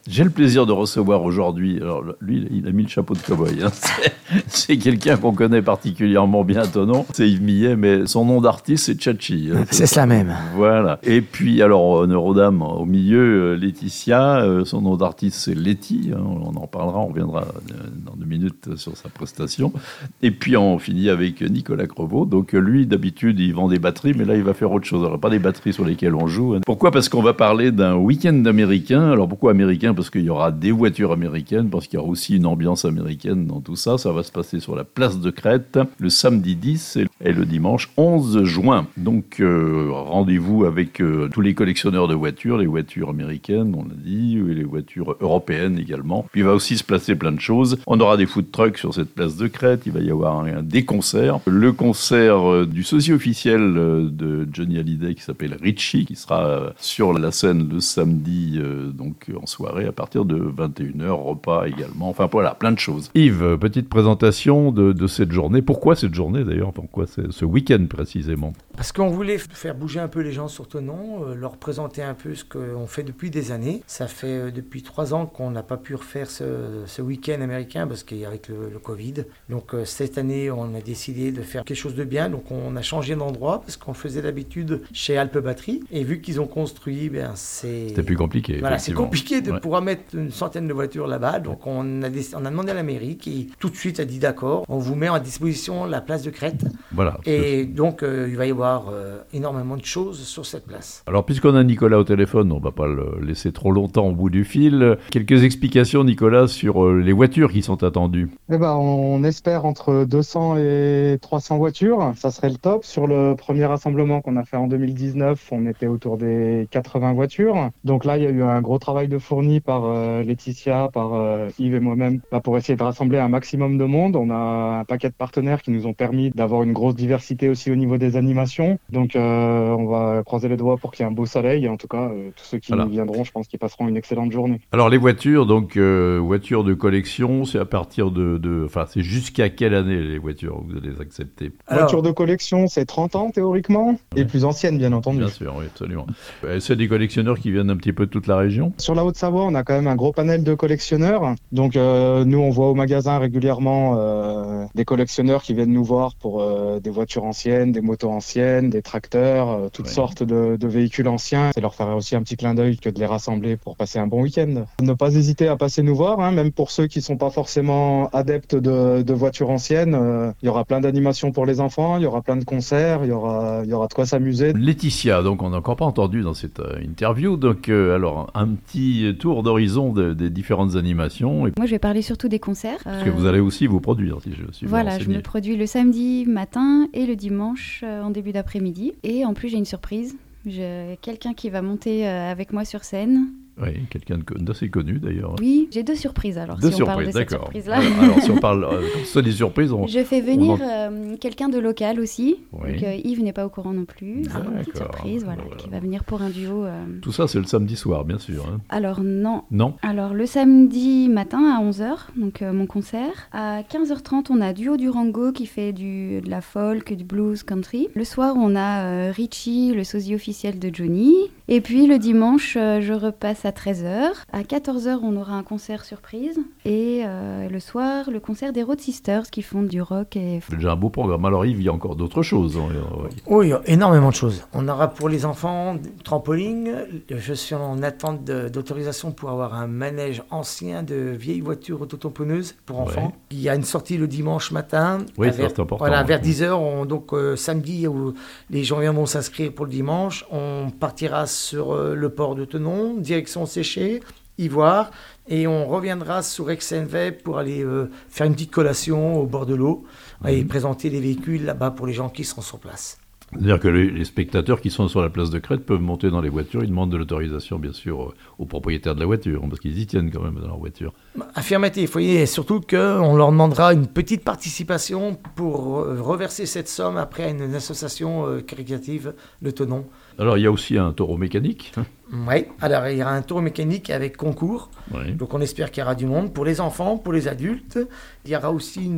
J'ai le plaisir de recevoir aujourd'hui, alors lui, il a mis le chapeau de cow-boy. Hein. C'est quelqu'un qu'on connaît particulièrement bien, Tonon. C'est Yves Millet, mais son nom d'artiste, c'est Tchatchi. Hein. C'est cela même. Voilà. Et puis, alors, honneur aux dames, au milieu, Laetitia, son nom d'artiste, c'est Letty. Hein. On en parlera, on reviendra dans 2 minutes sur sa prestation. Et puis, on finit avec Nicolas Crevaux. Donc, lui, d'habitude, il vend des batteries, mais là, il va faire autre chose. Alors, pas des batteries sur lesquelles on joue. Hein. Pourquoi ? Parce qu'on va parler d'un week-end américain. Alors, pourquoi américain ? Parce qu'il y aura des voitures américaines, parce qu'il y aura aussi une ambiance américaine dans tout ça. Ça va se passer sur la place de Crète le samedi 10 et le dimanche 11 juin. Donc, rendez-vous avec tous les collectionneurs de voitures, les voitures américaines, on l'a dit, et les voitures européennes également. Puis, il va aussi se placer plein de choses. On aura des food trucks sur cette place de Crète. Il va y avoir des concerts. Le concert du sosie officiel de Johnny Hallyday qui s'appelle Richie, qui sera sur la scène le samedi, donc en soirée, à partir de 21h, repas également. Enfin voilà, plein de choses. Yves, petite présentation de cette journée. Pourquoi cette journée d'ailleurs ? Pourquoi ce week-end précisément ? Parce qu'on voulait faire bouger un peu les gens sur Thonon, leur présenter un peu ce qu'on fait depuis des années. Ça fait depuis 3 ans qu'on n'a pas pu refaire ce week-end américain parce qu'avec le Covid. Donc cette année, on a décidé de faire quelque chose de bien. Donc on a changé d'endroit parce qu'on faisait d'habitude chez Alpe Batterie. Et vu qu'ils ont construit, c'était plus compliqué. Voilà, c'est compliqué de pouvoir mettre une centaine de voitures là-bas. Donc on a demandé à la mairie qui tout de suite a dit d'accord, on vous met à disposition la place de Crète. Voilà. Et donc il va y avoir énormément de choses sur cette place. Alors puisqu'on a Nicolas au téléphone, on ne va pas le laisser trop longtemps au bout du fil. Quelques explications, Nicolas, sur les voitures qui sont attendues. On espère entre 200 et 300 voitures. Ça serait le top. Sur le premier rassemblement qu'on a fait en 2019, on était autour des 80 voitures. Donc là, il y a eu un gros travail de fourni par Laetitia, par Yves et moi-même pour essayer de rassembler un maximum de monde. On a un paquet de partenaires qui nous ont permis d'avoir une grosse diversité aussi au niveau des animations. Donc on va croiser les doigts pour qu'il y ait un beau soleil. Et en tout cas, tous ceux qui viendront, je pense qu'ils passeront une excellente journée. Alors les voitures, donc voitures de collection, c'est à partir enfin c'est jusqu'à quelle année les voitures que vous allez les accepter ? Voitures de collection, c'est 30 ans théoriquement, et plus anciennes bien entendu. Bien sûr, oui, absolument. C'est des collectionneurs qui viennent un petit peu de toute la région ? Sur la Haute-Savoie, on a quand même un gros panel de collectionneurs. Donc nous, on voit au magasin régulièrement des collectionneurs qui viennent nous voir pour des voitures anciennes, des motos anciennes, des tracteurs, toutes sortes de véhicules anciens. Ça leur ferait aussi un petit clin d'œil que de les rassembler pour passer un bon week-end. Ne pas hésiter à passer nous voir, hein, même pour ceux qui ne sont pas forcément adeptes de voitures anciennes. Il y aura plein d'animations pour les enfants, il y aura plein de concerts, il y aura de quoi s'amuser. Laetitia, donc on n'a encore pas entendu dans cette interview, donc alors un petit tour d'horizon des différentes animations. Moi je vais parler surtout des concerts. Parce que vous allez aussi vous produire, si je suis bien Voilà, renseigné. je me produis le samedi matin et le dimanche en début d'après-midi. Et en plus j'ai une surprise, j'ai quelqu'un qui va monter avec moi sur scène. Oui, quelqu'un d'assez connu d'ailleurs. Oui, j'ai 2 surprises alors, on parle de cette surprise-là. Alors si on parle comme ça des surprises, je fais venir quelqu'un de local aussi. Oui. Donc Yves n'est pas au courant non plus. C'est une petite surprise, voilà, qui va venir pour un duo. Tout ça c'est le samedi soir, bien sûr. Hein. Alors non. Non. Alors le samedi matin à 11h, donc mon concert. À 15h30, on a Duo Durango qui fait de la folk, du blues, country. Le soir, on a Richie, le sosie officiel de Johnny. Et puis le dimanche, je repasse à 13h. À 14h, on aura un concert surprise. Et le soir, le concert des Road Sisters qui font du rock. C'est déjà un beau programme. Alors Yves, il y a encore d'autres choses. Oui, il y a énormément de choses. On aura pour les enfants trampoline. Je suis en attente d'autorisation pour avoir un manège ancien de vieilles voitures autotamponneuses pour enfants. Il y a une sortie le dimanche matin. Oui, c'est important. Voilà, vers 10h. Donc samedi, où les gens viendront s'inscrire pour le dimanche. On partira sur le port de Thonon, direction Séché, Ivoire, et on reviendra sur Aix-en-Vey pour aller faire une petite collation au bord de l'eau et présenter les véhicules là-bas pour les gens qui seront sur place. C'est-à-dire que les spectateurs qui sont sur la place de Crète peuvent monter dans les voitures, ils demandent de l'autorisation bien sûr aux propriétaires de la voiture, parce qu'ils y tiennent quand même dans leur voiture. Affirmatif, oui, et surtout qu'on leur demandera une petite participation pour reverser cette somme après à une association caritative, le Thonon. Alors il y a aussi un taureau mécanique. Oui, alors il y aura un taureau mécanique avec concours, donc on espère qu'il y aura du monde pour les enfants, pour les adultes. Il y aura aussi une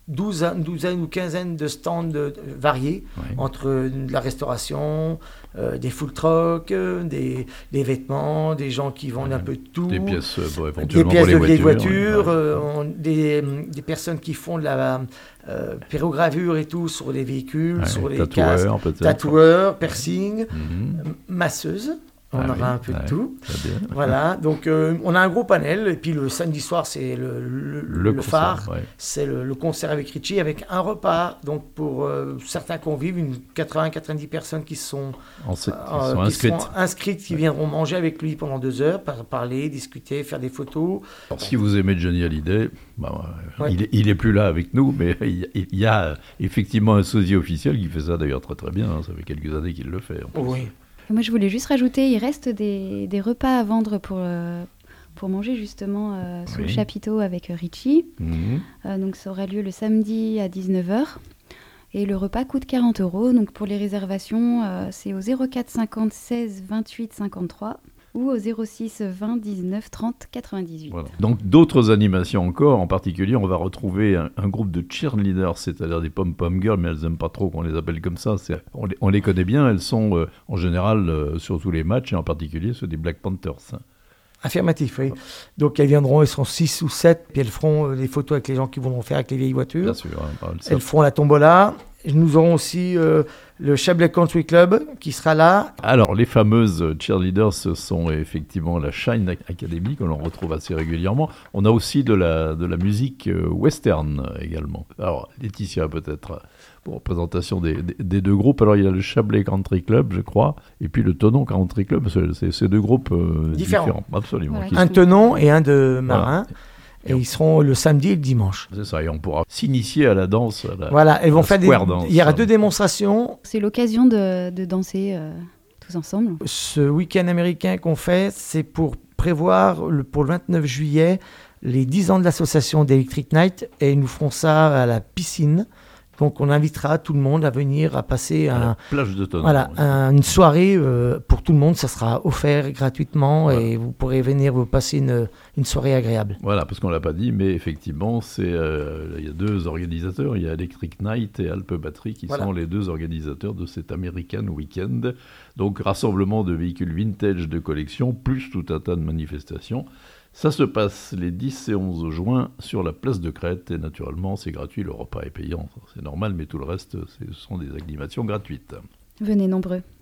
une douzaine ou quinzaine de stands variés, entre de la restauration, des food trucks, des vêtements, des gens qui vendent un peu de tout. Des pièces, éventuellement des pièces pour les de vieilles voitures. Des personnes qui font de la pyrogravure et tout sur les véhicules, sur les casques, tatoueurs, piercing, masseuses. On aura un peu de tout. Voilà, donc on a un gros panel. Et puis le samedi soir, c'est le concert, phare. C'est le concert avec Richie, avec un repas. Donc pour certains convives, 80-90 personnes qui sont inscrites, qui viendront manger avec lui pendant 2 heures, parler, discuter, faire des photos. Alors, si vous aimez Johnny Hallyday, il est plus là avec nous, mais il y a effectivement un sosie officiel qui fait ça d'ailleurs très très bien. Ça fait quelques années qu'il le fait. Oui. Moi, je voulais juste rajouter, il reste des repas à vendre pour manger justement sous le chapiteau avec Richie. Donc ça aura lieu le samedi à 19h. Et le repas coûte 40 €. Donc pour les réservations, c'est au 04 50 16 28 53 ou au 06 20 19 30 98. Voilà. Donc d'autres animations encore, en particulier on va retrouver un groupe de cheerleaders, c'est-à-dire des pom-pom girls, mais elles n'aiment pas trop qu'on les appelle comme ça. On les connaît bien, elles sont en général sur tous les matchs, et en particulier ceux des Black Panthers. Affirmatif, oui. Donc elles viendront, elles seront 6 ou 7, puis elles feront des photos avec les gens qui vont faire avec les vieilles voitures. Bien sûr. Elles feront la tombola. Nous aurons aussi le Chablais Country Club qui sera là. Alors, les fameuses cheerleaders, ce sont effectivement la Shine Academy, que l'on retrouve assez régulièrement. On a aussi de la musique western également. Alors, Laetitia, peut-être, pour présentation des 2 groupes. Alors, il y a le Chablais Country Club, je crois, et puis le Tenon Country Club. C'est ces 2 groupes différents. Absolument. Voilà, un Tenon et un de Marin. Voilà. Et ils seront le samedi et le dimanche. C'est ça, et on pourra s'initier à la danse. Voilà, elles vont faire dance. Il y aura 2 démonstrations. C'est l'occasion de danser tous ensemble. Ce week-end américain qu'on fait, c'est pour prévoir pour le 29 juillet les 10 ans de l'association d'Electric Night, et nous ferons ça à la piscine. Donc on invitera tout le monde à venir à passer la plage de Tenon. Une soirée pour tout le monde. Ça sera offert gratuitement, et vous pourrez venir vous passer une soirée agréable. Voilà, parce qu'on ne l'a pas dit, mais effectivement, il y a 2 organisateurs. Il y a Electric Night et Alpe Batterie qui sont les 2 organisateurs de cet American Weekend. Donc rassemblement de véhicules vintage de collection, plus tout un tas de manifestations. Ça se passe les 10 et 11 juin sur la place de Crète, et naturellement c'est gratuit, le repas est payant, c'est normal, mais tout le reste ce sont des animations gratuites. Venez nombreux.